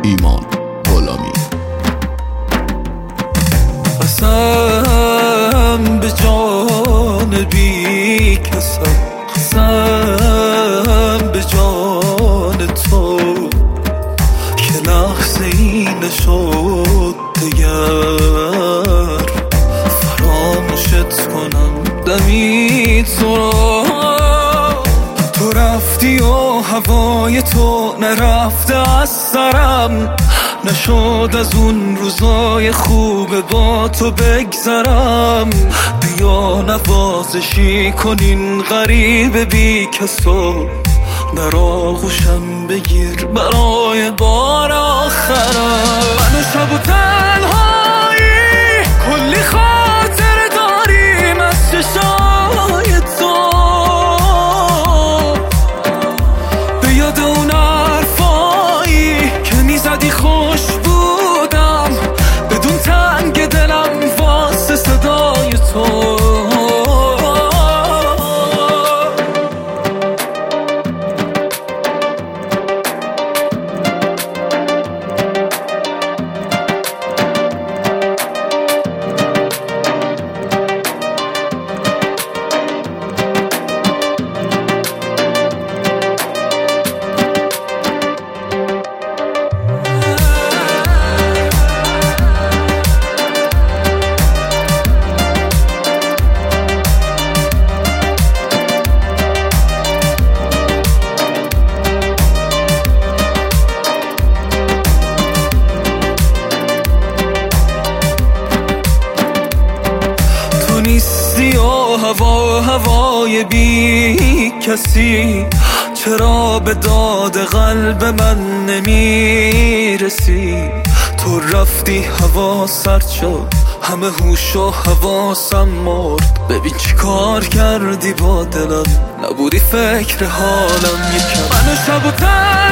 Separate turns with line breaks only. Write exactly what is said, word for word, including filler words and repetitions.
ایمان غلامی.
قسم به جان بی کسم، قسم به جان تو که لحظه ای نشد دگر فراموشت کنم دمی تو را. تو رفتی و هوای تو نرفته از سرم، نشد از اون روزای خوب با تو بگذرم. بیا نوازشی کنین غریب بی کسو، در آغوشم بگیر برای بار آخرم. من و شب و تنهایی کلی خاطر داریم از چشای تو، به یاد اون حرفایی که میزدی خوش بودم، بدون تنگ دلم واسه صدای تو. نیستی و هوا هوای بی کسی، چرا به داد قلب من نمیرسی؟ تو رفتی هوا سرد شد، همه هوش و حواسم مرد. ببین چی کار کردی با دلم، نبودی فکر حالم یکم. من شب و